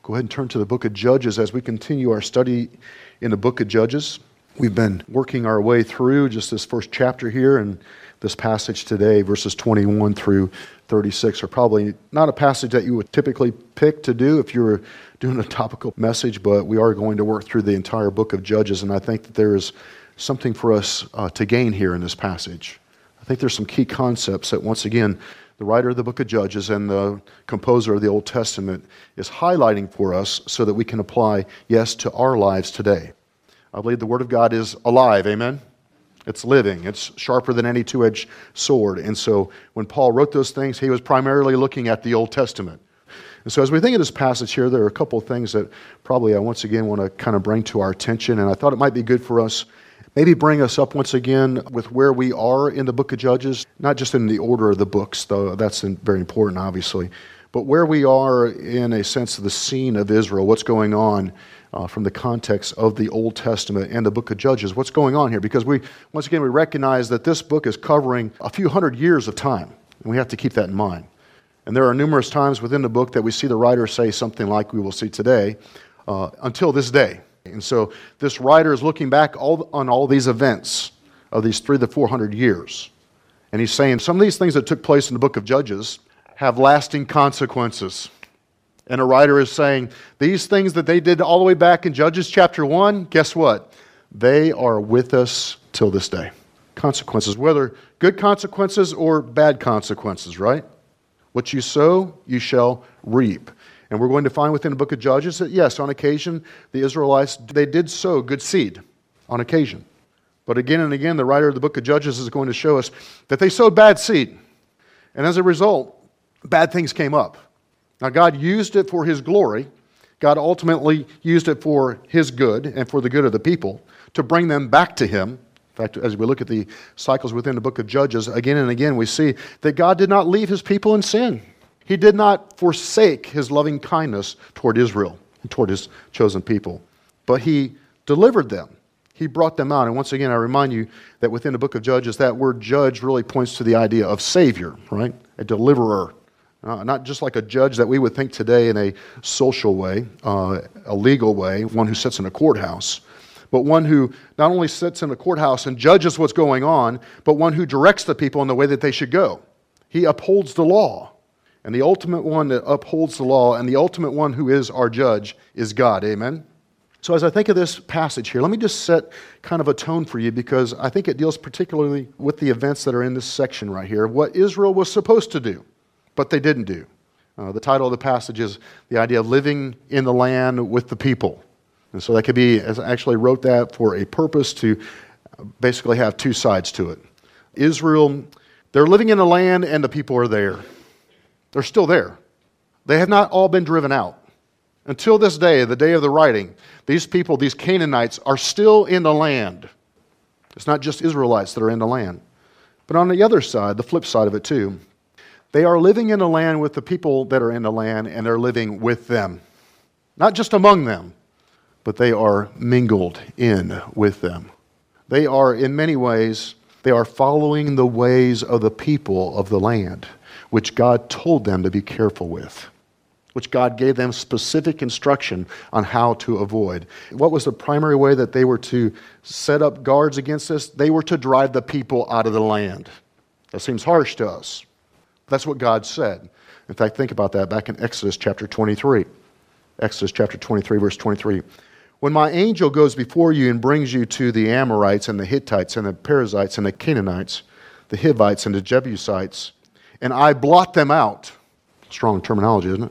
Go ahead and turn to the book of Judges as we continue our study in the book of Judges. We've been working our way through just this first chapter here, and this passage today, verses 21 through 36, are probably not a passage that you would typically pick to do if you were doing a topical message, but we are going to work through the entire book of Judges, and I think that there is something for us to gain here in this passage. I think there's some key concepts that, once again, the writer of the book of Judges and the composer of the Old Testament is highlighting for us so that we can apply, yes, to our lives today. I believe the Word of God is alive, amen? It's living. It's sharper than any two-edged sword. And so when Paul wrote those things, he was primarily looking at the Old Testament. And so as we think of this passage here, there are a couple of things that probably I once again want to kind of bring to our attention, and I thought it might be good for us maybe bring us up once again with where we are in the book of Judges, not just in the order of the books, though that's very important, obviously, but where we are in a sense of the scene of Israel, what's going on from the context of the Old Testament and the book of Judges. What's going on here? Because once again, we recognize that this book is covering a few hundred years of time, and we have to keep that in mind. And there are numerous times within the book that we see the writer say something like we will see today, until this day. And so this writer is looking back on all these events of these 300 to 400 years. And he's saying some of these things that took place in the book of Judges have lasting consequences. And a writer is saying these things that they did all the way back in Judges chapter 1, guess what? They are with us till this day. Consequences, whether good consequences or bad consequences, right? What you sow, you shall reap. And we're going to find within the book of Judges that, yes, on occasion, the Israelites, they did sow good seed on occasion. But again and again, the writer of the book of Judges is going to show us that they sowed bad seed. And as a result, bad things came up. Now, God used it for His glory. God ultimately used it for His good and for the good of the people to bring them back to Him. In fact, as we look at the cycles within the book of Judges, again and again, we see that God did not leave His people in sin. He did not forsake His loving kindness toward Israel and toward His chosen people. But He delivered them. He brought them out. And once again, I remind you that within the book of Judges, that word judge really points to the idea of Savior, right? A deliverer. Not just like a judge that we would think today in a social way, a legal way, one who sits in a courthouse, but one who not only sits in a courthouse and judges what's going on, but one who directs the people in the way that they should go. He upholds the law. And the ultimate one that upholds the law and the ultimate one who is our judge is God. Amen? So as I think of this passage here, let me just set kind of a tone for you because I think it deals particularly with the events that are in this section right here, what Israel was supposed to do, but they didn't do. The title of the passage is the idea of living in the land with the people. And so that could be, as I actually wrote that for a purpose to basically have two sides to it. Israel, they're living in the land and the people are there. They're still there. They have not all been driven out. Until this day, the day of the writing, these people, these Canaanites, are still in the land. It's not just Israelites that are in the land. But on the other side, the flip side of it too, they are living in the land with the people that are in the land, and they're living with them. Not just among them, but they are mingled in with them. They are, in many ways, they are following the ways of the people of the land, which God told them to be careful with, which God gave them specific instruction on how to avoid. What was the primary way that they were to set up guards against this? They were to drive the people out of the land. That seems harsh to us. That's what God said. In fact, think about that back in Exodus chapter 23. Exodus chapter 23, verse 23. When my angel goes before you and brings you to the Amorites and the Hittites and the Perizzites and the Canaanites, the Hivites and the Jebusites, and I blot them out. Strong terminology, isn't it?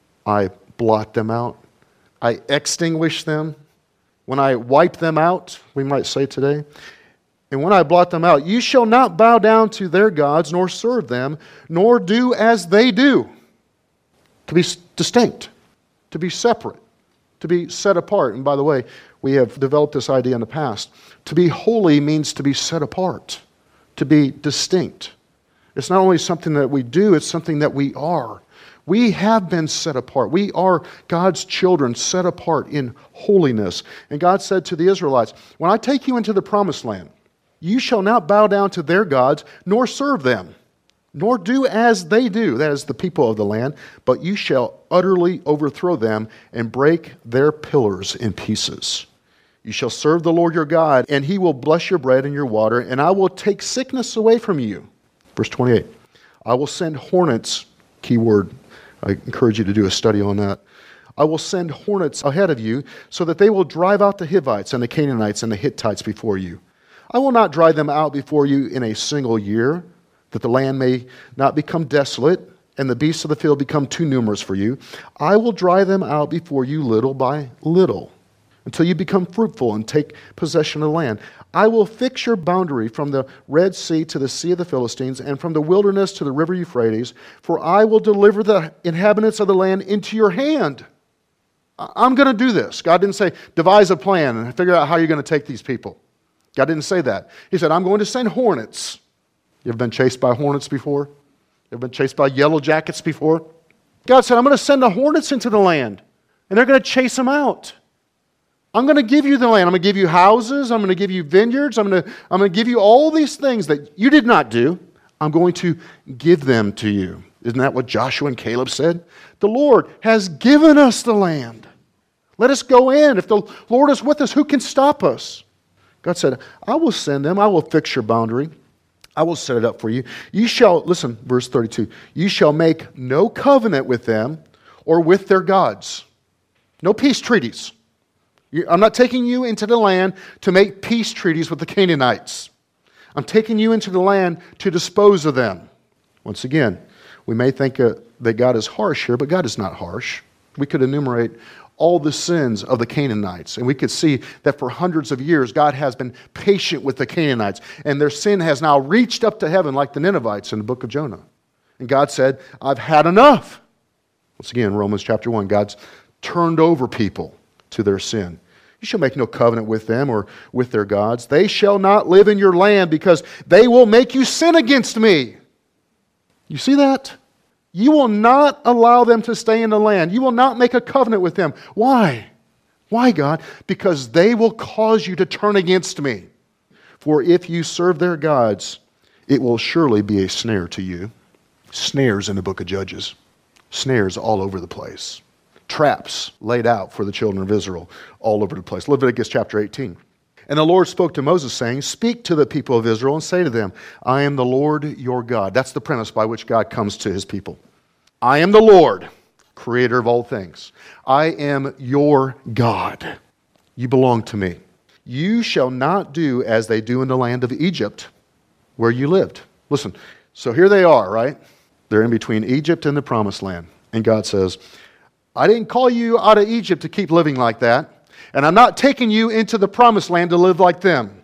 I blot them out. I extinguish them. When I wipe them out, we might say today. And when I blot them out, you shall not bow down to their gods, nor serve them, nor do as they do. To be distinct, to be separate, to be set apart. And by the way, we have developed this idea in the past. To be holy means to be set apart, to be distinct. It's not only something that we do, it's something that we are. We have been set apart. We are God's children set apart in holiness. And God said to the Israelites, when I take you into the promised land, you shall not bow down to their gods, nor serve them. nor do as they do, that is the people of the land, but you shall utterly overthrow them and break their pillars in pieces. You shall serve the Lord your God, and he will bless your bread and your water, and I will take sickness away from you. Verse 28, I will send hornets, key word, I encourage you to do a study on that. I will send hornets ahead of you so that they will drive out the Hivites and the Canaanites and the Hittites before you. I will not drive them out before you in a single year, that the land may not become desolate and the beasts of the field become too numerous for you. I will drive them out before you little by little, until you become fruitful and take possession of the land. I will fix your boundary from the Red Sea to the Sea of the Philistines, and from the wilderness to the river Euphrates, for I will deliver the inhabitants of the land into your hand. I'm going to do this. God didn't say, devise a plan and figure out how you're going to take these people. God didn't say that. He said, I'm going to send hornets. You ever been chased by hornets before? You ever been chased by yellow jackets before? God said, I'm going to send the hornets into the land, and they're going to chase them out. I'm going to give you the land. I'm going to give you houses. I'm going to give you vineyards. I'm going to give you all these things that you did not do. I'm going to give them to you. Isn't that what Joshua and Caleb said? The Lord has given us the land. Let us go in. If the Lord is with us, who can stop us? God said, I will send them. I will fix your boundary. I will set it up for you. You shall, listen, verse 32, you shall make no covenant with them or with their gods. No peace treaties. I'm not taking you into the land to make peace treaties with the Canaanites. I'm taking you into the land to dispose of them. Once again, we may think that God is harsh here, but God is not harsh. We could enumerate all the sins of the Canaanites, and we could see that for hundreds of years, God has been patient with the Canaanites, and their sin has now reached up to heaven like the Ninevites in the book of Jonah. And God said, I've had enough. Once again, Romans chapter 1, God's turned over people to their sin. You shall make no covenant with them or with their gods. They shall not live in your land because they will make you sin against me. You see that? You will not allow them to stay in the land. You will not make a covenant with them. Why? Why, God? Because they will cause you to turn against me. For if you serve their gods, it will surely be a snare to you. Snares in the book of Judges. Snares all over the place. Traps laid out for the children of Israel all over the place. Leviticus chapter 18. And the Lord spoke to Moses, saying, speak to the people of Israel and say to them, I am the Lord your God. That's the premise by which God comes to his people. I am the Lord, creator of all things. I am your God. You belong to me. You shall not do as they do in the land of Egypt, where you lived. Listen, so here they are, right? They're in between Egypt and the promised land. And God says, I didn't call you out of Egypt to keep living like that. And I'm not taking you into the promised land to live like them.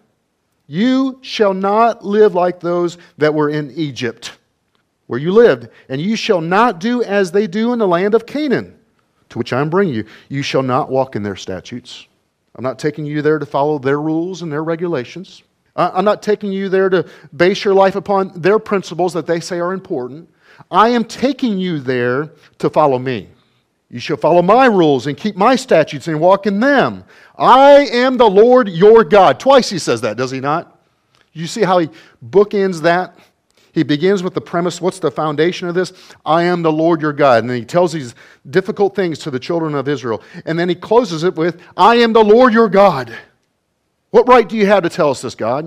You shall not live like those that were in Egypt, where you lived. And you shall not do as they do in the land of Canaan, to which I am bringing you. You shall not walk in their statutes. I'm not taking you there to follow their rules and their regulations. I'm not taking you there to base your life upon their principles that they say are important. I am taking you there to follow me. You shall follow my rules and keep my statutes and walk in them. I am the Lord your God. Twice he says that, does he not? You see how he bookends that? He begins with the premise, what's the foundation of this? I am the Lord your God. And then he tells these difficult things to the children of Israel. And then he closes it with, I am the Lord your God. What right do you have to tell us this, God?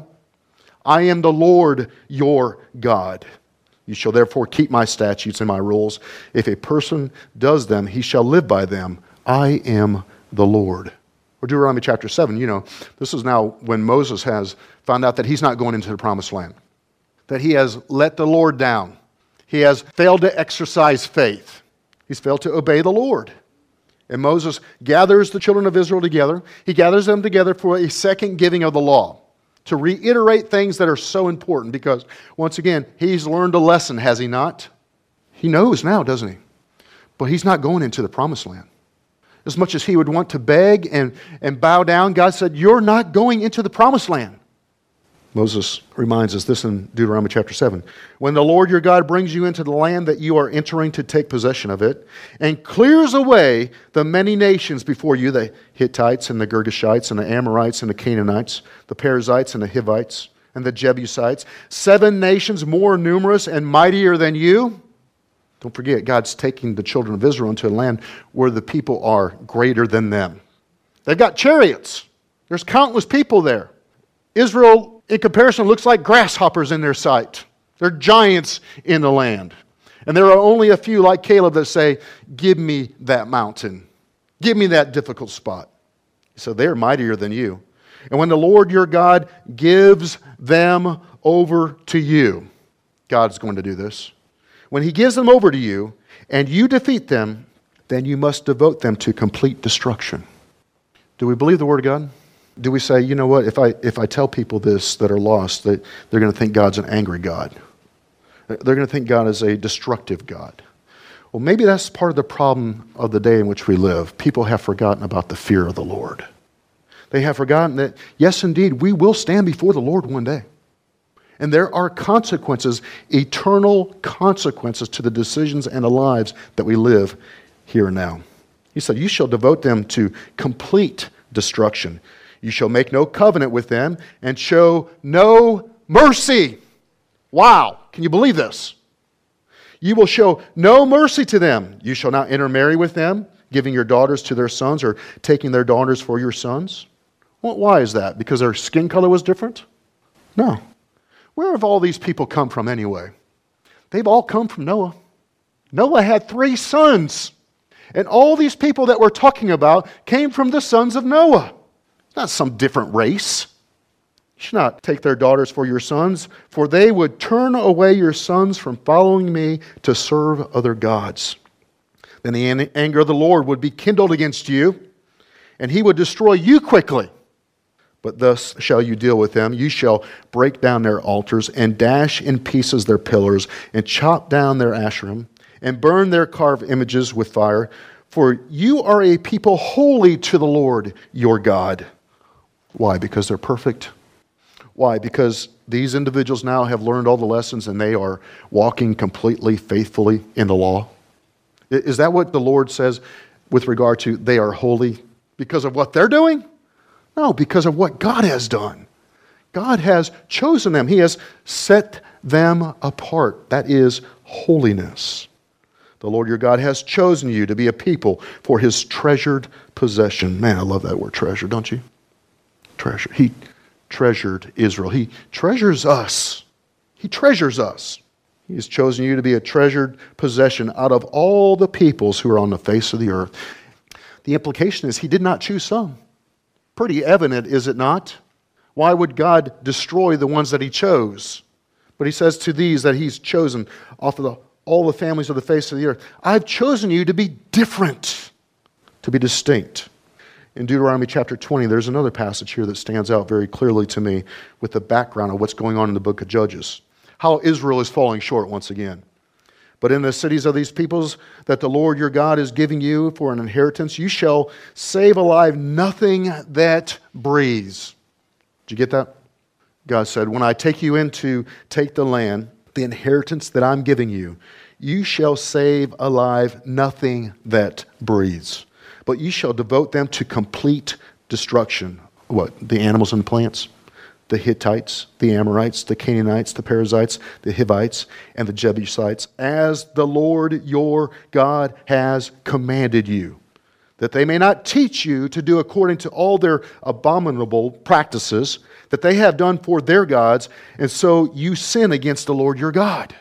I am the Lord your God. You shall therefore keep my statutes and my rules. If a person does them, he shall live by them. I am the Lord. Or Deuteronomy chapter 7, you know, this is now when Moses has found out that he's not going into the promised land. That he has let the Lord down. He has failed to exercise faith. He's failed to obey the Lord. And Moses gathers the children of Israel together. He gathers them together for a second giving of the law, to reiterate things that are so important, because, once again, he's learned a lesson, has he not? He knows now, doesn't he? But he's not going into the promised land. As much as he would want to beg and bow down, God said, you're not going into the promised land. Moses reminds us this in Deuteronomy chapter 7. When the Lord your God brings you into the land that you are entering to take possession of it, and clears away the many nations before you, the Hittites and the Girgashites and the Amorites and the Canaanites, the Perizzites and the Hivites, and the Jebusites, 7 nations more numerous and mightier than you. Don't forget, God's taking the children of Israel into a land where the people are greater than them. They've got chariots. There's countless people there. Israel, in comparison, looks like grasshoppers in their sight. They're giants in the land. And there are only a few like Caleb that say, give me that mountain. Give me that difficult spot. So they're mightier than you. And when the Lord your God gives them over to you, God's going to do this. When He gives them over to you and you defeat them, then you must devote them to complete destruction. Do we believe the Word of God? Do we say, you know what, if I tell people this that are lost, that they're going to think God's an angry God. They're going to think God is a destructive God. Well, maybe that's part of the problem of the day in which we live. People have forgotten about the fear of the Lord. They have forgotten that, yes, indeed, we will stand before the Lord one day. And there are consequences, eternal consequences to the decisions and the lives that we live here and now. He said, you shall devote them to complete destruction. You shall make no covenant with them and show no mercy. Wow, can you believe this? You will show no mercy to them. You shall not intermarry with them, giving your daughters to their sons or taking their daughters for your sons. Well, why is that? Because their skin color was different? No. Where have all these people come from anyway? They've all come from Noah. Noah had 3 sons. And all these people that we're talking about came from the sons of Noah. It's not some different race. You should not take their daughters for your sons, for they would turn away your sons from following me to serve other gods. Then the anger of the Lord would be kindled against you, and He would destroy you quickly. But thus shall you deal with them. You shall break down their altars and dash in pieces their pillars and chop down their Asherim and burn their carved images with fire. For you are a people holy to the Lord your God. Why? Because they're perfect. Why? Because these individuals now have learned all the lessons and they are walking completely, faithfully in the law. Is that what the Lord says with regard to they are holy because of what they're doing? No, because of what God has done. God has chosen them. He has set them apart. That is holiness. The Lord your God has chosen you to be a people for His treasured possession. Man, I love that word treasure, don't you? Treasure. He treasured Israel. He treasures us. He treasures us. He has chosen you to be a treasured possession out of all the peoples who are on the face of the earth. The implication is He did not choose some. Pretty evident, is it not? Why would God destroy the ones that He chose? But He says to these that He's chosen off of all the families of the face of the earth, I've chosen you to be different, to be distinct. In Deuteronomy chapter 20, there's another passage here that stands out very clearly to me with the background of what's going on in the book of Judges. How Israel is falling short once again. But in the cities of these peoples that the Lord your God is giving you for an inheritance, you shall save alive nothing that breathes. Did you get that? God said, when I take you in to take the land, the inheritance that I'm giving you, you shall save alive nothing that breathes. But you shall devote them to complete destruction. What? The animals and the plants? The Hittites, the Amorites, the Canaanites, the Perizzites, the Hivites, and the Jebusites, as the Lord your God has commanded you, that they may not teach you to do according to all their abominable practices that they have done for their gods, and so you sin against the Lord your God.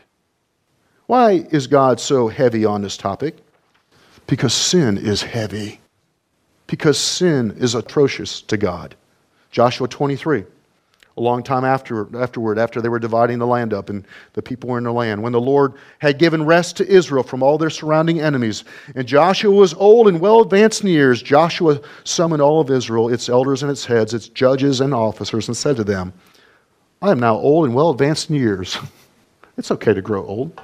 Why is God so heavy on this topic? Because sin is heavy. Because sin is atrocious to God. Joshua 23. A long time afterward, after they were dividing the land up and the people were in the land, when the Lord had given rest to Israel from all their surrounding enemies, and Joshua was old and well advanced in years, Joshua summoned all of Israel, its elders and its heads, its judges and officers, and said to them, I am now old and well advanced in years. It's okay to grow old.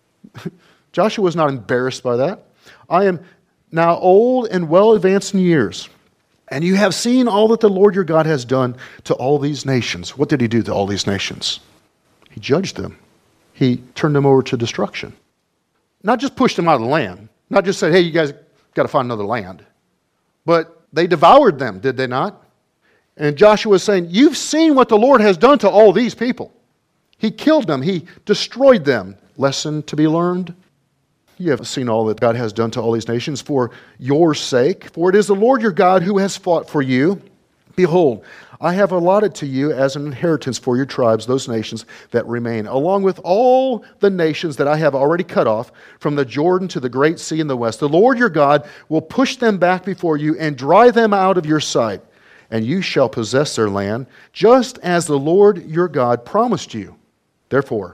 Joshua was not embarrassed by that. I am now old and well advanced in years. And you have seen all that the Lord your God has done to all these nations. What did He do to all these nations? He judged them. He turned them over to destruction. Not just pushed them out of the land. Not just said, hey, you guys got to find another land. But they devoured them, did they not? And Joshua is saying, you've seen what the Lord has done to all these people. He killed them. He destroyed them. Lesson to be learned. You have seen all that God has done to all these nations for your sake. For it is the Lord your God who has fought for you. Behold, I have allotted to you as an inheritance for your tribes those nations that remain, along with all the nations that I have already cut off, from the Jordan to the great sea in the west. The Lord your God will push them back before you and drive them out of your sight, and you shall possess their land, just as the Lord your God promised you. Therefore,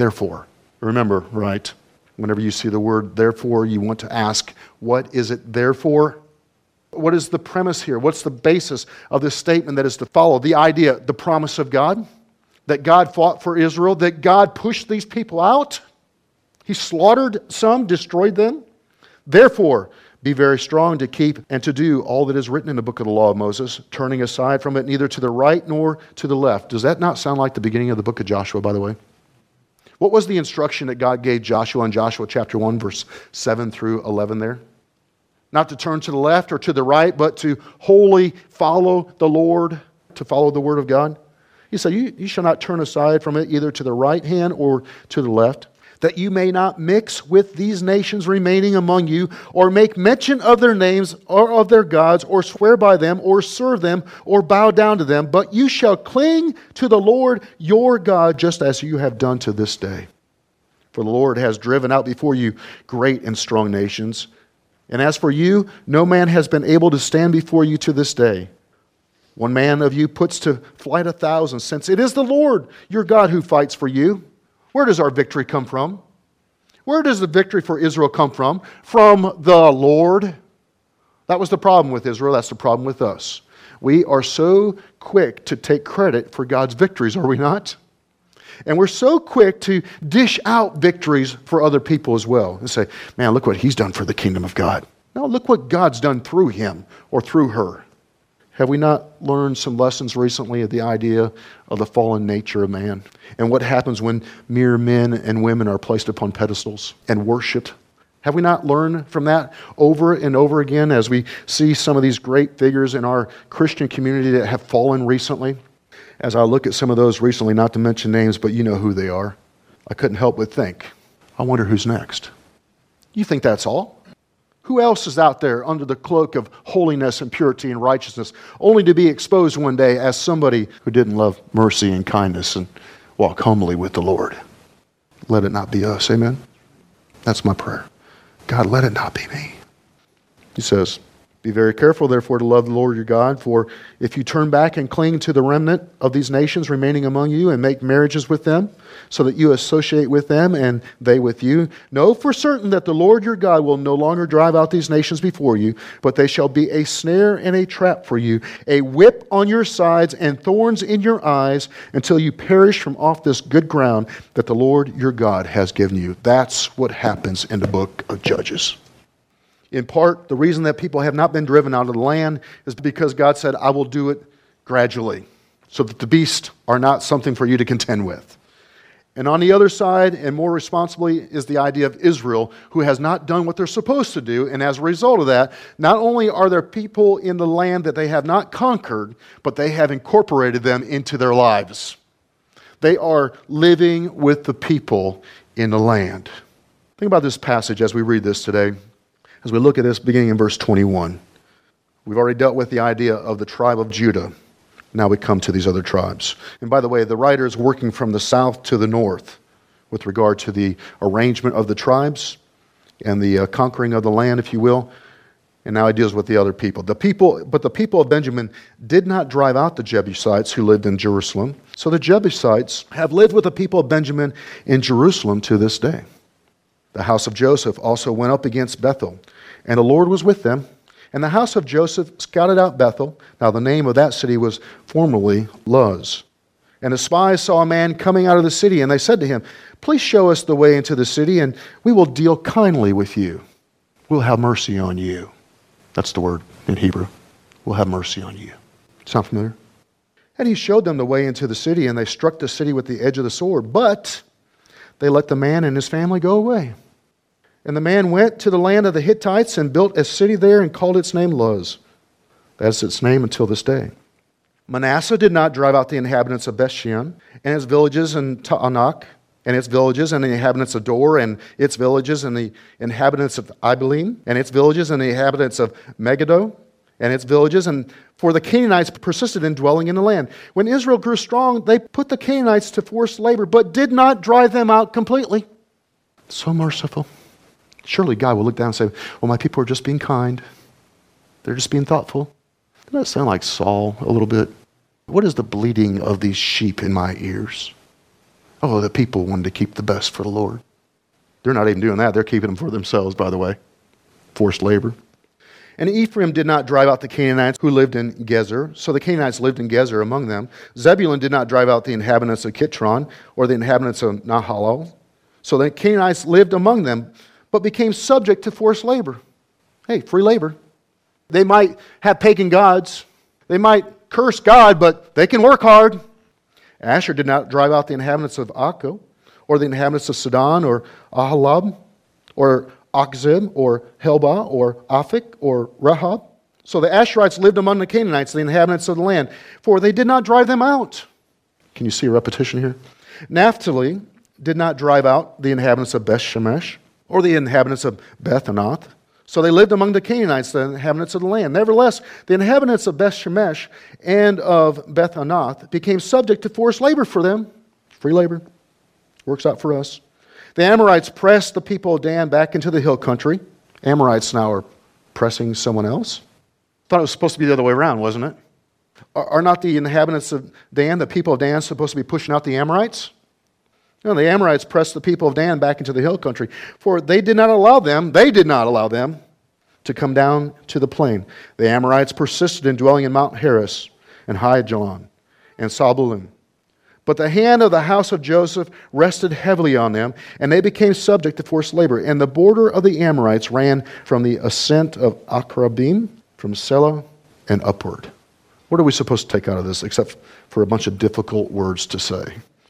remember, right? Whenever you see the word therefore, you want to ask, what is it there for? What is the premise here? What's the basis of this statement that is to follow? The idea, the promise of God, that God fought for Israel, that God pushed these people out. He slaughtered some, destroyed them. Therefore, be very strong to keep and to do all that is written in the book of the law of Moses, turning aside from it neither to the right nor to the left. Does that not sound like the beginning of the book of Joshua, by the way? What was the instruction that God gave Joshua in Joshua chapter 1, verse 7 through 11 there? Not to turn to the left or to the right, but to wholly follow the Lord, to follow the word of God. He said, you shall not turn aside from it either to the right hand or to the left, that you may not mix with these nations remaining among you, or make mention of their names or of their gods, or swear by them, or serve them, or bow down to them. But you shall cling to the Lord your God, just as you have done to this day. For the Lord has driven out before you great and strong nations. And as for you, no man has been able to stand before you to this day. One man of you puts to flight 1,000, since it is the Lord your God who fights for you. Where does our victory come from? Where does the victory for Israel come from? From the Lord. That was the problem with Israel. That's the problem with us. We are so quick to take credit for God's victories, are we not? And we're so quick to dish out victories for other people as well. And say, man, look what he's done for the kingdom of God. No, look what God's done through him or through her. Have we not learned some lessons recently of the idea of the fallen nature of man? And what happens when mere men and women are placed upon pedestals and worshipped? Have we not learned from that over and over again as we see some of these great figures in our Christian community that have fallen recently? As I look at some of those recently, not to mention names, but you know who they are, I couldn't help but think, I wonder who's next. You think that's all? Who else is out there under the cloak of holiness and purity and righteousness, only to be exposed one day as somebody who didn't love mercy and kindness and walk humbly with the Lord? Let it not be us, amen? That's my prayer. God, let it not be me. He says, be very careful, therefore, to love the Lord your God, for if you turn back and cling to the remnant of these nations remaining among you and make marriages with them, so that you associate with them and they with you, know for certain that the Lord your God will no longer drive out these nations before you, but they shall be a snare and a trap for you, a whip on your sides and thorns in your eyes, until you perish from off this good ground that the Lord your God has given you. That's what happens in the book of Judges. In part, the reason that people have not been driven out of the land is because God said, I will do it gradually, so that the beasts are not something for you to contend with. And on the other side, and more responsibly, is the idea of Israel, who has not done what they're supposed to do. And as a result of that, not only are there people in the land that they have not conquered, but they have incorporated them into their lives. They are living with the people in the land. Think about this passage as we read this today. As we look at this beginning in verse 21, we've already dealt with the idea of the tribe of Judah. Now we come to these other tribes. And by the way, the writer is working from the south to the north with regard to the arrangement of the tribes and the conquering of the land, if you will. And now he deals with the other people. But the people of Benjamin did not drive out the Jebusites who lived in Jerusalem. So the Jebusites have lived with the people of Benjamin in Jerusalem to this day. The house of Joseph also went up against Bethel, and the Lord was with them. And the house of Joseph scouted out Bethel. Now the name of that city was formerly Luz. And the spies saw a man coming out of the city, and they said to him, please show us the way into the city, and we will deal kindly with you. We'll have mercy on you. That's the word in Hebrew. We'll have mercy on you. Sound familiar? And he showed them the way into the city, and they struck the city with the edge of the sword. But they let the man and his family go away. And the man went to the land of the Hittites and built a city there and called its name Luz. That's its name until this day. Manasseh did not drive out the inhabitants of Bethshean and its villages, and Taanach and its villages, and the inhabitants of Dor and its villages, and the inhabitants of Ibalim and its villages, and the inhabitants of Megiddo and its villages. And for the Canaanites persisted in dwelling in the land. When Israel grew strong, they put the Canaanites to forced labor, but did not drive them out completely. So merciful. Surely God will look down and say, well, my people are just being kind. They're just being thoughtful. Doesn't that sound like Saul a little bit? What is the bleating of these sheep in my ears? Oh, the people wanted to keep the best for the Lord. They're not even doing that. They're keeping them for themselves, by the way. Forced labor. And Ephraim did not drive out the Canaanites who lived in Gezer. So the Canaanites lived in Gezer among them. Zebulun did not drive out the inhabitants of Kitron or the inhabitants of Nahalal. So the Canaanites lived among them, but became subject to forced labor. Hey, free labor. They might have pagan gods. They might curse God, but they can work hard. Asher did not drive out the inhabitants of Akko, or the inhabitants of Sidon, or Ahalab, or Akzib, or Helba, or Aphik, or Rahab. So the Asherites lived among the Canaanites, the inhabitants of the land, for they did not drive them out. Can you see a repetition here? Naphtali did not drive out the inhabitants of Beth Shemesh, or the inhabitants of Beth Anath. So they lived among the Canaanites, the inhabitants of the land. Nevertheless, the inhabitants of Beth Shemesh and of Beth Anath became subject to forced labor for them. Free labor. Works out for us. The Amorites pressed the people of Dan back into the hill country. Amorites now are pressing someone else. Thought it was supposed to be the other way around, wasn't it? Are not the inhabitants of Dan, the people of Dan, supposed to be pushing out the Amorites? No, the Amorites pressed the people of Dan back into the hill country, for they did not allow them to come down to the plain. The Amorites persisted in dwelling in Mount Heres and Haijalon and Sabulim. But the hand of the house of Joseph rested heavily on them, and they became subject to forced labor. And the border of the Amorites ran from the ascent of Akrabim, from Selah, and upward. What are we supposed to take out of this, except for a bunch of difficult words to say?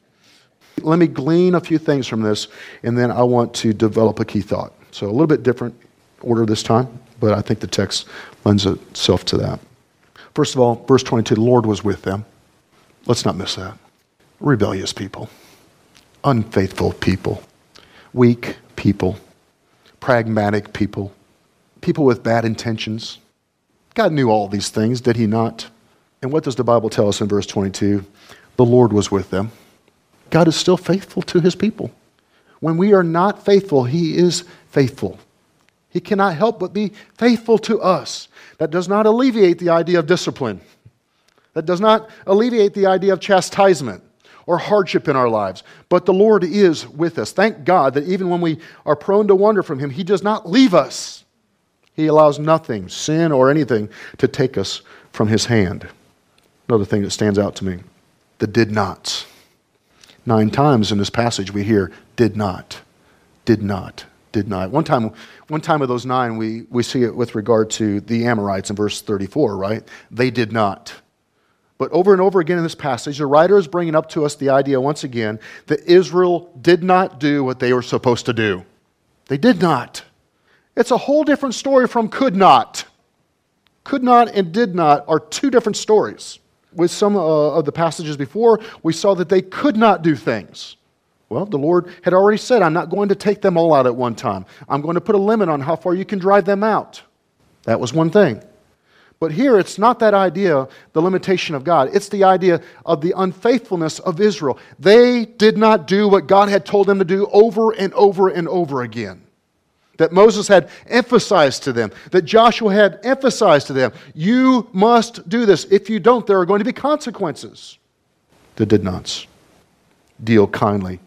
Let me glean a few things from this, and then I want to develop a key thought. So a little bit different order this time, but I think the text lends itself to that. First of all, verse 22, the Lord was with them. Let's not miss that. Rebellious people, unfaithful people, weak people, pragmatic people, people with bad intentions. God knew all these things, did he not? And what does the Bible tell us in verse 22? The Lord was with them. God is still faithful to his people. When we are not faithful, he is faithful. He cannot help but be faithful to us. That does not alleviate the idea of discipline. That does not alleviate the idea of chastisement or hardship in our lives. But the Lord is with us. Thank God that even when we are prone to wander from him, he does not leave us. He allows nothing, sin or anything, to take us from his hand. Another thing that stands out to me, the did nots. 9 times in this passage we hear, did not, did not, did not. One time of those 9, we see it with regard to the Amorites in verse 34, right? They did not. But over and over again in this passage, the writer is bringing up to us the idea once again that Israel did not do what they were supposed to do. They did not. It's a whole different story from could not. Could not and did not are 2 different stories. With some of the passages before, we saw that they could not do things. Well, the Lord had already said, I'm not going to take them all out at one time. I'm going to put a limit on how far you can drive them out. That was one thing. But here, it's not that idea, the limitation of God. It's the idea of the unfaithfulness of Israel. They did not do what God had told them to do over and over and over again. That Moses had emphasized to them, that Joshua had emphasized to them, you must do this. If you don't, there are going to be consequences. The did nots. Deal kindly.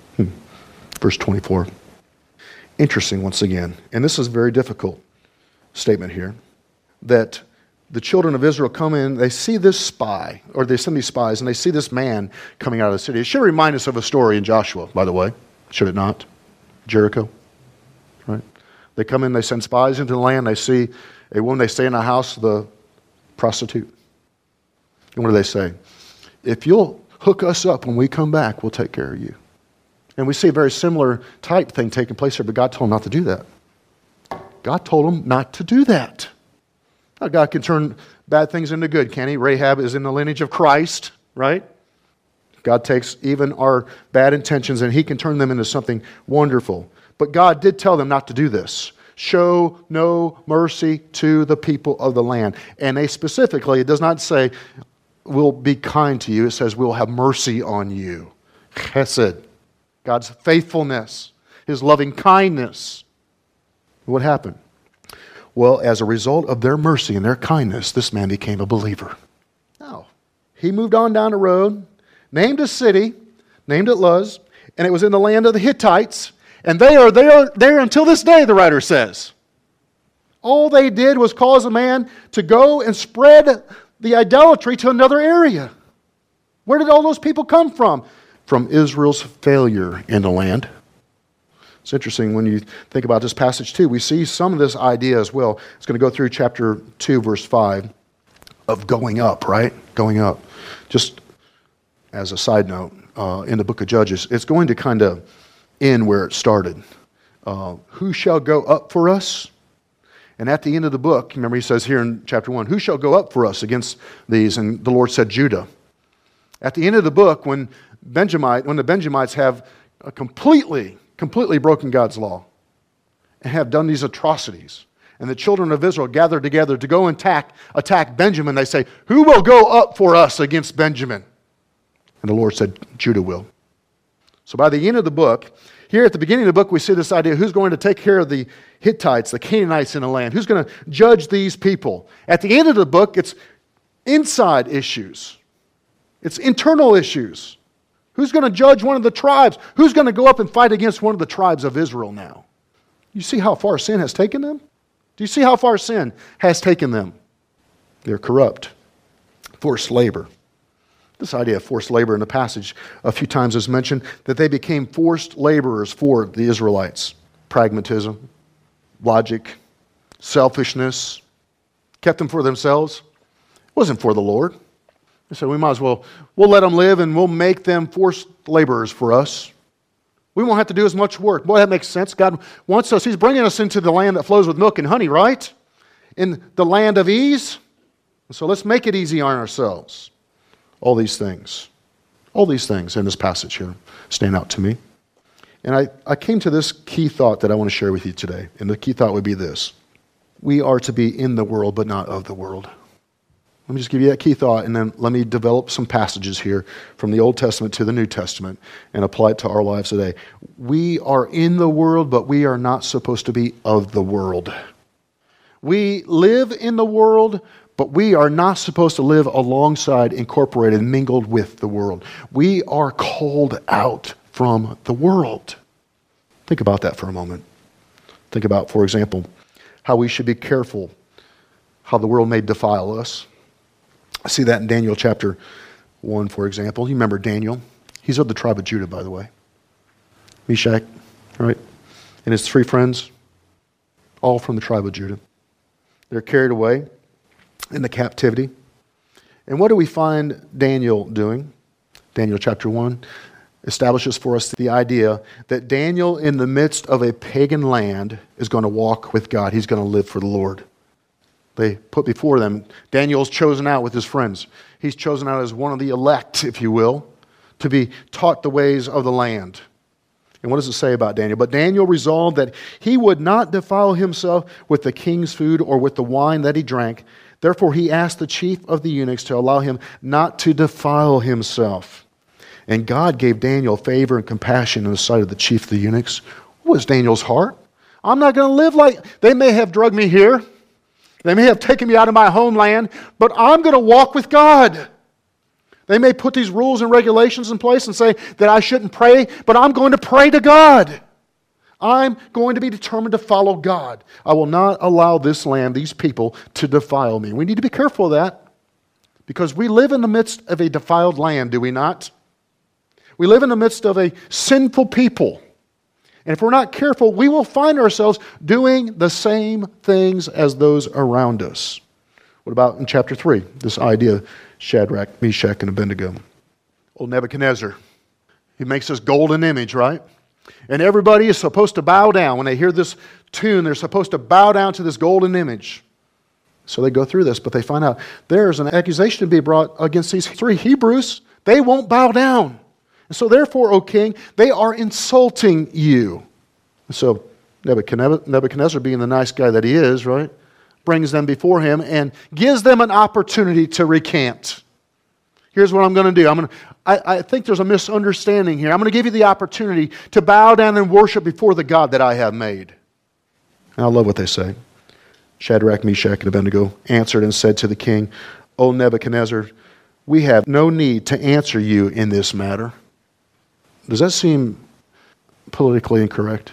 Verse 24. Interesting once again, and this is a very difficult statement here, that the children of Israel come in, they see this spy, or they send these spies, and they see this man coming out of the city. It should remind us of a story in Joshua, by the way. Should it not? Jericho. Right? They come in, they send spies into the land, they see a woman, they stay in a house, the prostitute. And what do they say? If you'll hook us up when we come back, we'll take care of you. And we see a very similar type thing taking place here, but God told them not to do that. God told them not to do that. God can turn bad things into good, can He? Rahab is in the lineage of Christ, right? God takes even our bad intentions and He can turn them into something wonderful. But God did tell them not to do this. Show no mercy to the people of the land. And they specifically, it does not say, we'll be kind to you. It says, we'll have mercy on you. Chesed. God's faithfulness. His loving kindness. What happened? Well, as a result of their mercy and their kindness, this man became a believer. Now, he moved on down the road, named a city, named it Luz, and it was in the land of the Hittites, and they are there until this day, the writer says. All they did was cause a man to go and spread the idolatry to another area. Where did all those people come from? From Israel's failure in the land. It's interesting when you think about this passage too. We see some of this idea as well. It's going to go through chapter 2, verse 5 of going up, right? Going up. Just as a side note, in the book of Judges, it's going to kind of end where it started. Who shall go up for us? And at the end of the book, remember he says here in chapter 1, who shall go up for us against these? And the Lord said, Judah. At the end of the book, when the Benjamites have completely broken God's law and have done these atrocities, and the children of Israel gather together to go and attack Benjamin, they say, who will go up for us against Benjamin? And the Lord said, Judah will. So by the end of the book, here at the beginning of the book, we see this idea, who's going to take care of the Hittites, the Canaanites in the land? Who's going to judge these people? At the end of the book, it's inside issues. It's internal issues. Who's going to judge one of the tribes? Who's going to go up and fight against one of the tribes of Israel now? You see how far sin has taken them? Do you see how far sin has taken them? They're corrupt. Forced labor. This idea of forced labor in the passage a few times is mentioned, that they became forced laborers for the Israelites. Pragmatism, logic, selfishness, kept them for themselves. It wasn't for the Lord. They said, we'll let them live and we'll make them forced laborers for us. We won't have to do as much work. Boy, that makes sense. God wants us. He's bringing us into the land that flows with milk and honey, right? In the land of ease. So let's make it easy on ourselves. All these things in this passage here stand out to me. And I came to this key thought that I want to share with you today. And the key thought would be this. We are to be in the world, but not of the world. Let me just give you that key thought, and then let me develop some passages here from the Old Testament to the New Testament and apply it to our lives today. We are in the world, but we are not supposed to be of the world. We live in the world, but we are not supposed to live alongside, incorporated, mingled with the world. We are called out from the world. Think about that for a moment. Think about, for example, how we should be careful how the world may defile us. I see that in Daniel chapter 1, for example. You remember Daniel? He's of the tribe of Judah, by the way. Meshach, right? And his three friends, all from the tribe of Judah. They're carried away into captivity. And what do we find Daniel doing? Daniel chapter 1 establishes for us the idea that Daniel, in the midst of a pagan land, is going to walk with God. He's going to live for the Lord. They put before them, Daniel's chosen out with his friends. He's chosen out as one of the elect, if you will, to be taught the ways of the land. And what does it say about Daniel? But Daniel resolved that he would not defile himself with the king's food or with the wine that he drank. Therefore he asked the chief of the eunuchs to allow him not to defile himself. And God gave Daniel favor and compassion in the sight of the chief of the eunuchs. What was Daniel's heart? I'm not going to live like, they may have drugged me here. They may have taken me out of my homeland, but I'm going to walk with God. They may put these rules and regulations in place and say that I shouldn't pray, but I'm going to pray to God. I'm going to be determined to follow God. I will not allow this land, these people, to defile me. We need to be careful of that because we live in the midst of a defiled land, do we not? We live in the midst of a sinful people. And if we're not careful, we will find ourselves doing the same things as those around us. What about in chapter 3? This idea of Shadrach, Meshach, and Abednego. Old Nebuchadnezzar. He makes this golden image, right? And everybody is supposed to bow down. When they hear this tune, they're supposed to bow down to this golden image. So they go through this, but they find out there's an accusation to be brought against these 3 Hebrews. They won't bow down. And so therefore, O king, they are insulting you. And so Nebuchadnezzar, being the nice guy that he is, right, brings them before him and gives them an opportunity to recant. Here's what I'm going to do. I think there's a misunderstanding here. I'm going to give you the opportunity to bow down and worship before the God that I have made. And I love what they say. Shadrach, Meshach, and Abednego answered and said to the king, O Nebuchadnezzar, we have no need to answer you in this matter. Does that seem politically incorrect?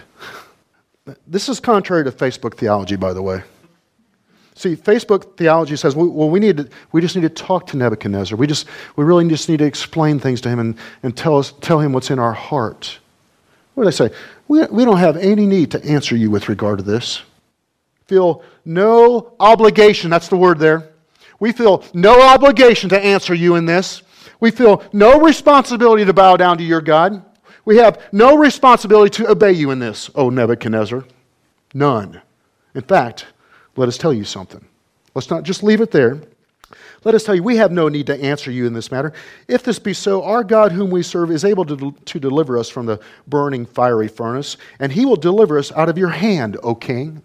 This is contrary to Facebook theology, by the way. See, Facebook theology says, well, we just need to talk to Nebuchadnezzar. We really just need to explain things to him and tell him what's in our heart. What do they say? We don't have any need to answer you with regard to this. Feel no obligation. That's the word there. We feel no obligation to answer you in this. We feel no responsibility to bow down to your God. We have no responsibility to obey you in this, O Nebuchadnezzar. None. In fact, let us tell you something. Let's not just leave it there. Let us tell you, we have no need to answer you in this matter. If this be so, our God whom we serve is able to deliver us from the burning fiery furnace, and he will deliver us out of your hand, O king.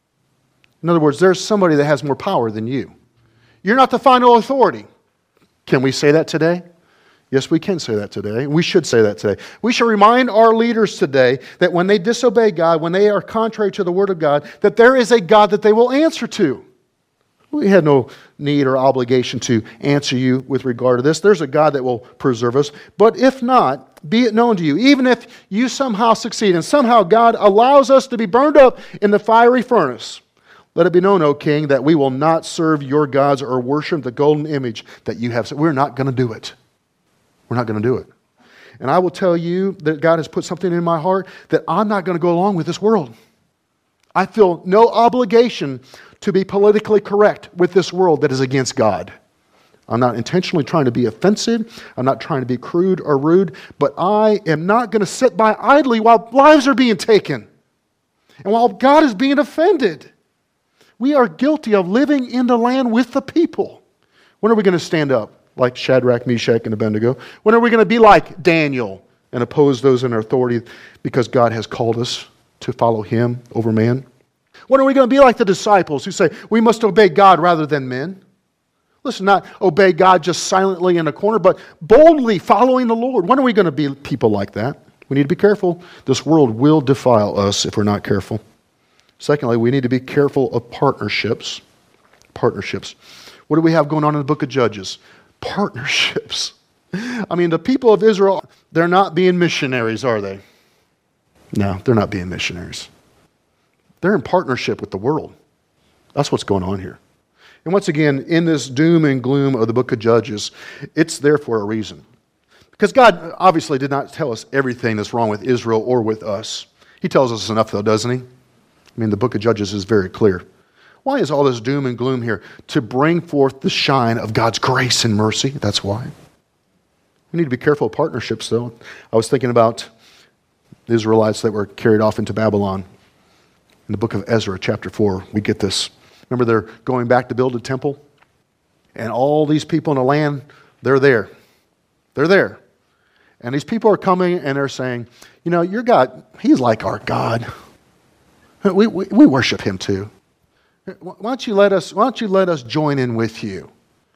In other words, there's somebody that has more power than you. You're not the final authority. Can we say that today? Yes, we can say that today. We should say that today. We should remind our leaders today that when they disobey God, when they are contrary to the Word of God, that there is a God that they will answer to. We have no need or obligation to answer you with regard to this. There's a God that will preserve us. But if not, be it known to you, even if you somehow succeed and somehow God allows us to be burned up in the fiery furnace, let it be known, O king, that we will not serve your gods or worship the golden image that you have. We're not going to do it. We're not going to do it. And I will tell you that God has put something in my heart that I'm not going to go along with this world. I feel no obligation to be politically correct with this world that is against God. I'm not intentionally trying to be offensive. I'm not trying to be crude or rude. But I am not going to sit by idly while lives are being taken and while God is being offended. We are guilty of living in the land with the people. When are we going to stand up like Shadrach, Meshach, and Abednego? When are we going to be like Daniel and oppose those in authority because God has called us to follow him over man? When are we going to be like the disciples who say, we must obey God rather than men? Listen, not obey God just silently in a corner, but boldly following the Lord. When are we going to be people like that? We need to be careful. This world will defile us if we're not careful. Secondly, we need to be careful of partnerships. Partnerships. What do we have going on in the book of Judges? Partnerships. I mean, the people of Israel, they're not being missionaries, are they? No, they're not being missionaries. They're in partnership with the world. That's what's going on here. And once again, in this doom and gloom of the book of Judges, it's there for a reason. Because God obviously did not tell us everything that's wrong with Israel or with us. He tells us enough, though, doesn't he? I mean, the book of Judges is very clear. Why is all this doom and gloom here? To bring forth the shine of God's grace and mercy. That's why. We need to be careful of partnerships, though. I was thinking about the Israelites that were carried off into Babylon. In the book of Ezra, chapter 4, we get this. Remember, they're going back to build a temple? And all these people in the land, they're there. They're there. And these people are coming and they're saying, you know, your God, he's like our God. We worship him too. Why don't you let us join in with you?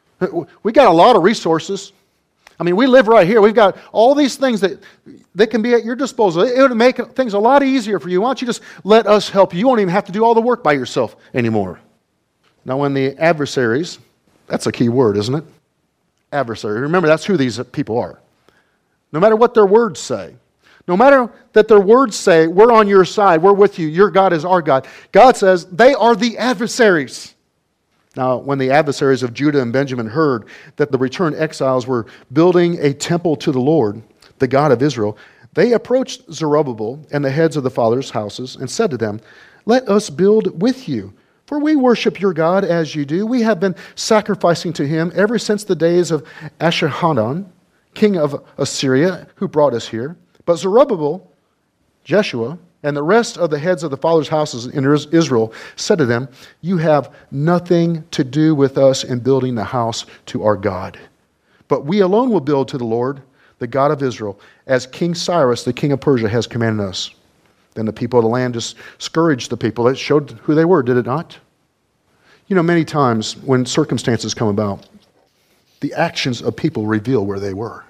We got a lot of resources. I mean, we live right here. We've got all these things that can be at your disposal. It would make things a lot easier for you. Why don't you just let us help you? You won't even have to do all the work by yourself anymore. Now, when the adversaries, that's a key word, isn't it? Adversary. Remember, that's who these people are. No matter what their words say, no matter that their words say, we're on your side, we're with you, your God is our God. God says they are the adversaries. Now, when the adversaries of Judah and Benjamin heard that the returned exiles were building a temple to the Lord, the God of Israel, they approached Zerubbabel and the heads of the fathers' houses and said to them, let us build with you, for we worship your God as you do. We have been sacrificing to him ever since the days of Ashurhanan, king of Assyria, who brought us here. But Zerubbabel, Jeshua, And the rest of the heads of the fathers' houses in Israel said to them, "You have nothing to do with us in building the house to our God. But we alone will build to the Lord, the God of Israel, as King Cyrus, the king of Persia, has commanded us." Then the people of the land discouraged the people. It showed who they were, did it not? You know, many times when circumstances come about, the actions of people reveal where they were.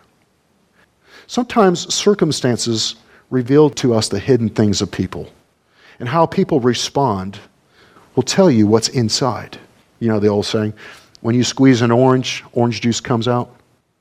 Sometimes circumstances reveal to us the hidden things of people. And how people respond will tell you what's inside. You know the old saying, when you squeeze an orange, orange juice comes out.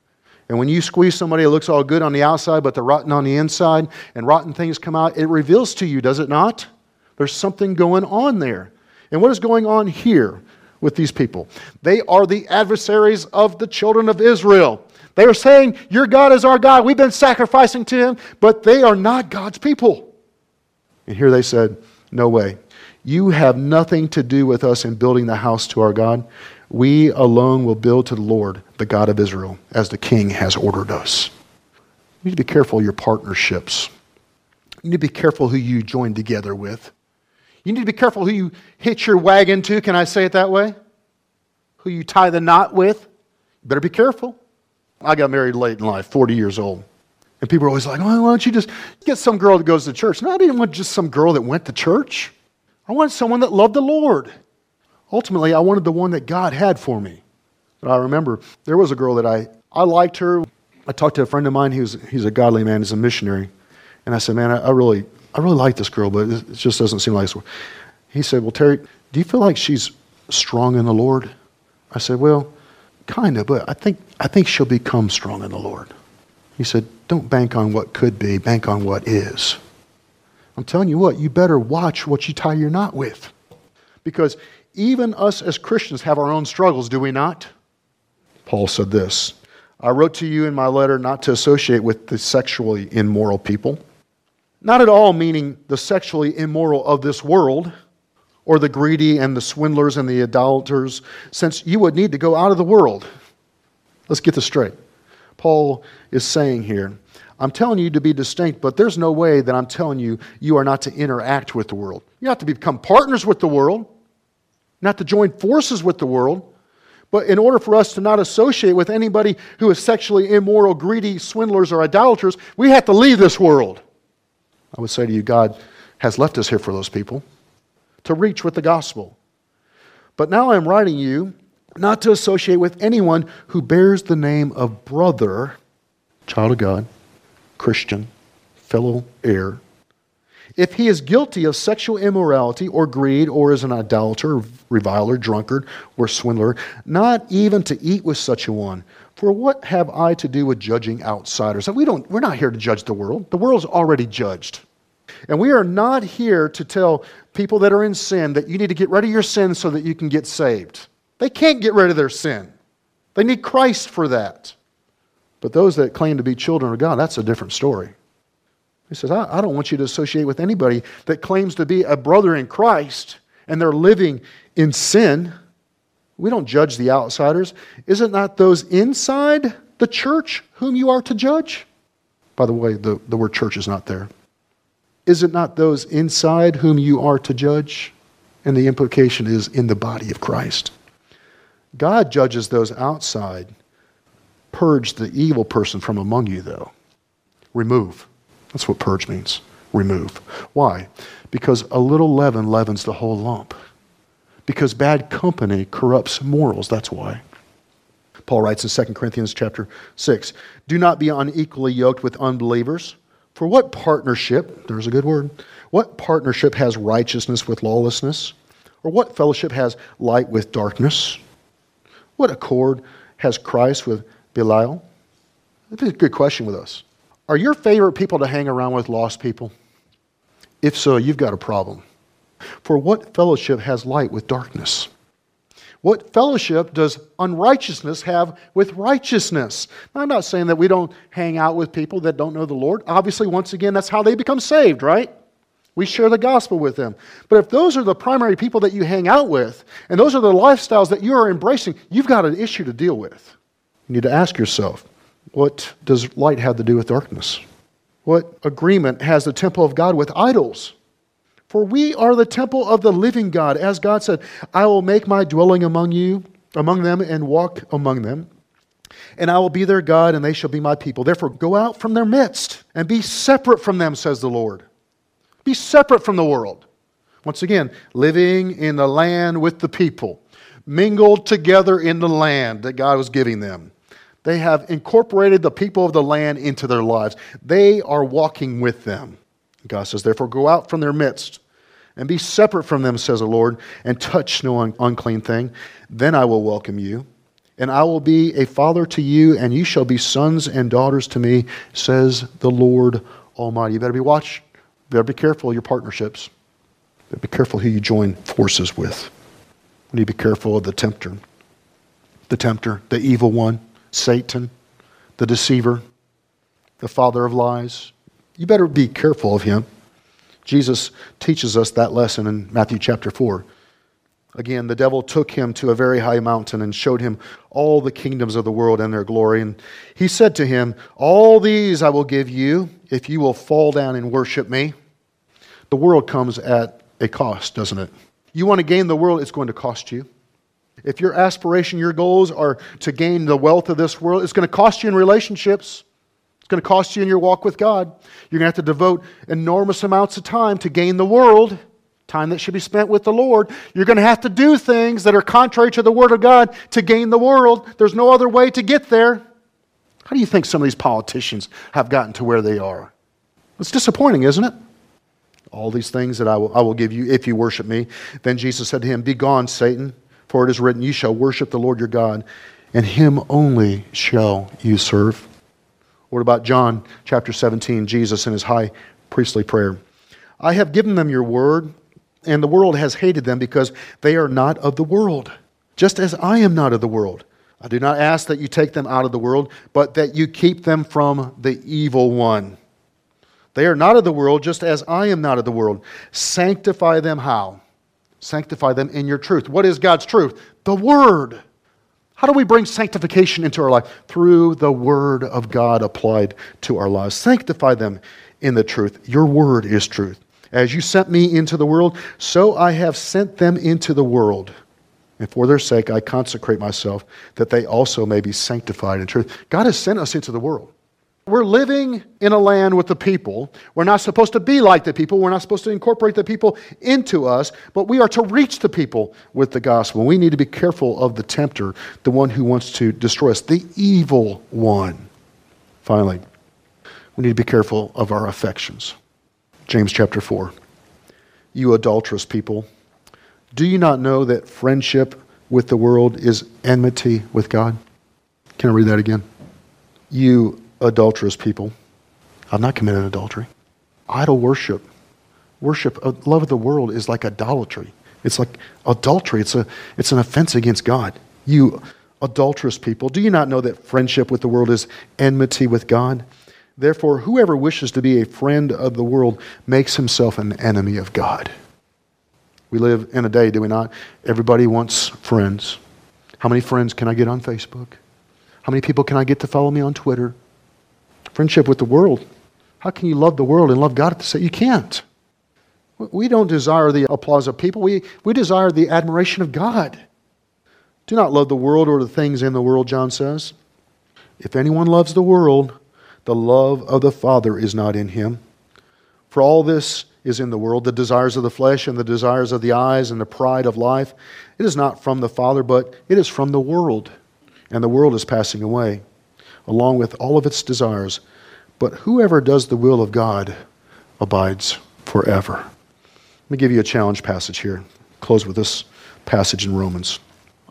And when you squeeze somebody, it looks all good on the outside, but they're rotten on the inside, and rotten things come out, it reveals to you, does it not? There's something going on there. And what is going on here with these people? They are the adversaries of the children of Israel. They are saying, your God is our God. We've been sacrificing to Him, but they are not God's people. And here they said, no way. You have nothing to do with us in building the house to our God. We alone will build to the Lord, the God of Israel, as the king has ordered us. You need to be careful of your partnerships. You need to be careful who you join together with. You need to be careful who you hitch your wagon to, can I say it that way? Who you tie the knot with. You better be careful. I got married late in life, 40 years old. And people are always like, oh, why don't you just get some girl that goes to church? No, I didn't want just some girl that went to church. I wanted someone that loved the Lord. Ultimately, I wanted the one that God had for me. But I remember there was a girl that I liked her. I talked to a friend of mine. He's a godly man. He's a missionary. And I said, man, I really like this girl, but it just doesn't seem like this. He said, well, Terry, do you feel like she's strong in the Lord? I said, well, kind of, but I think she'll become strong in the Lord. He said, don't bank on what could be, bank on what is. I'm telling you what, you better watch what you tie your knot with. Because even us as Christians have our own struggles, do we not? Paul said this, I wrote to you in my letter not to associate with the sexually immoral people. Not at all meaning the sexually immoral of this world, or the greedy and the swindlers and the idolaters, since you would need to go out of the world. Let's get this straight. Paul is saying here, I'm telling you to be distinct, but there's no way that I'm telling you you are not to interact with the world. You have to become partners with the world, not to join forces with the world. But in order for us to not associate with anybody who is sexually immoral, greedy, swindlers, or idolaters, we have to leave this world. I would say to you, God has left us here for those people, to reach with the gospel. But now I'm writing you not to associate with anyone who bears the name of brother, child of God, Christian, fellow heir, if he is guilty of sexual immorality or greed or is an idolater, reviler, drunkard, or swindler, not even to eat with such a one. For what have I to do with judging outsiders? We're not here to judge the world. The world's already judged. And we are not here to tell people that are in sin that you need to get rid of your sin so that you can get saved. They can't get rid of their sin. They need Christ for that. But those that claim to be children of God, that's a different story. He says, I don't want you to associate with anybody that claims to be a brother in Christ and they're living in sin. We don't judge the outsiders. Is it not those inside the church whom you are to judge? By the way, the word church is not there. Is it not those inside whom you are to judge? And the implication is in the body of Christ. God judges those outside. Purge the evil person from among you, though. Remove. That's what purge means. Remove. Why? Because a little leaven leavens the whole lump. Because bad company corrupts morals. That's why. Paul writes in 2 Corinthians chapter 6, do not be unequally yoked with unbelievers. For what partnership, there's a good word, what partnership has righteousness with lawlessness? Or what fellowship has light with darkness? What accord has Christ with Belial? That's a good question with us. Are your favorite people to hang around with lost people? If so, you've got a problem. For what fellowship has light with darkness? What fellowship does unrighteousness have with righteousness? Now, I'm not saying that we don't hang out with people that don't know the Lord. Obviously, once again, that's how they become saved, right? We share the gospel with them. But if those are the primary people that you hang out with, and those are the lifestyles that you are embracing, you've got an issue to deal with. You need to ask yourself, what does light have to do with darkness? What agreement has the temple of God with idols? For we are the temple of the living God. As God said, I will make my dwelling among them, and walk among them. And I will be their God, and they shall be my people. Therefore, go out from their midst, and be separate from them, says the Lord. Be separate from the world. Once again, living in the land with the people, mingled together in the land that God was giving them. They have incorporated the people of the land into their lives. They are walking with them. God says, therefore, go out from their midst and be separate from them, says the Lord, and touch no unclean thing. Then I will welcome you, and I will be a father to you, and you shall be sons and daughters to me, says the Lord Almighty. You better be watched. You better be careful of your partnerships. You better be careful who you join forces with. You need to be careful of the tempter, the evil one, Satan, the deceiver, the father of lies. You better be careful of him. Jesus teaches us that lesson in Matthew chapter 4. Again, the devil took him to a very high mountain and showed him all the kingdoms of the world and their glory. And he said to him, all these I will give you if you will fall down and worship me. The world comes at a cost, doesn't it? You want to gain the world, it's going to cost you. If your aspiration, your goals are to gain the wealth of this world, it's going to cost you in relationships. It's going to cost you in your walk with God. You're going to have to devote enormous amounts of time to gain the world, time that should be spent with the Lord. You're going to have to do things that are contrary to the Word of God to gain the world. There's no other way to get there. How do you think some of these politicians have gotten to where they are? It's disappointing, isn't it? All these things that I will give you if you worship me. Then Jesus said to him, begone, Satan, for it is written, you shall worship the Lord your God, and him only shall you serve. What about John chapter 17, Jesus in his high priestly prayer? I have given them your word, and the world has hated them because they are not of the world, just as I am not of the world. I do not ask that you take them out of the world, but that you keep them from the evil one. They are not of the world, just as I am not of the world. Sanctify them how? Sanctify them in your truth. What is God's truth? The Word. How do we bring sanctification into our life? Through the Word of God applied to our lives. Sanctify them in the truth. Your Word is truth. As you sent me into the world, so I have sent them into the world. And for their sake I consecrate myself, that they also may be sanctified in truth. God has sent us into the world. We're living in a land with the people. We're not supposed to be like the people. We're not supposed to incorporate the people into us, but we are to reach the people with the gospel. We need to be careful of the tempter, the one who wants to destroy us, the evil one. Finally, we need to be careful of our affections. James chapter 4. You adulterous people, do you not know that friendship with the world is enmity with God? Can I read that again? You adulterous people. I've not committed adultery. Idol worship. Love of the world is like idolatry. It's like adultery. It's an offense against God. You adulterous people, do you not know that friendship with the world is enmity with God? Therefore, whoever wishes to be a friend of the world makes himself an enemy of God. We live in a day, do we not? Everybody wants friends. How many friends can I get on Facebook? How many people can I get to follow me on Twitter? Friendship with the world. How can you love the world and love God at the same time? You can't. We don't desire the applause of people. We desire the admiration of God. Do not love the world or the things in the world, John says. If anyone loves the world, the love of the Father is not in him. For all this is in the world, the desires of the flesh and the desires of the eyes and the pride of life. It is not from the Father, but it is from the world. And the world is passing away, along with all of its desires. But whoever does the will of God abides forever. Let me give you a challenge passage here. Close with this passage in Romans.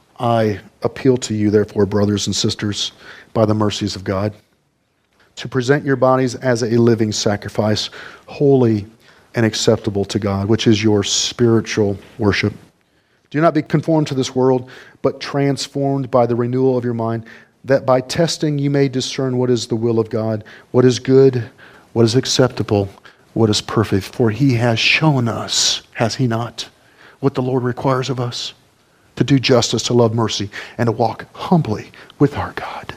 I appeal to you, therefore, brothers and sisters, by the mercies of God, to present your bodies as a living sacrifice, holy and acceptable to God, which is your spiritual worship. Do not be conformed to this world, but transformed by the renewal of your mind, that by testing you may discern what is the will of God, what is good, what is acceptable, what is perfect. For he has shown us, has he not, what the Lord requires of us? To do justice, to love mercy, and to walk humbly with our God.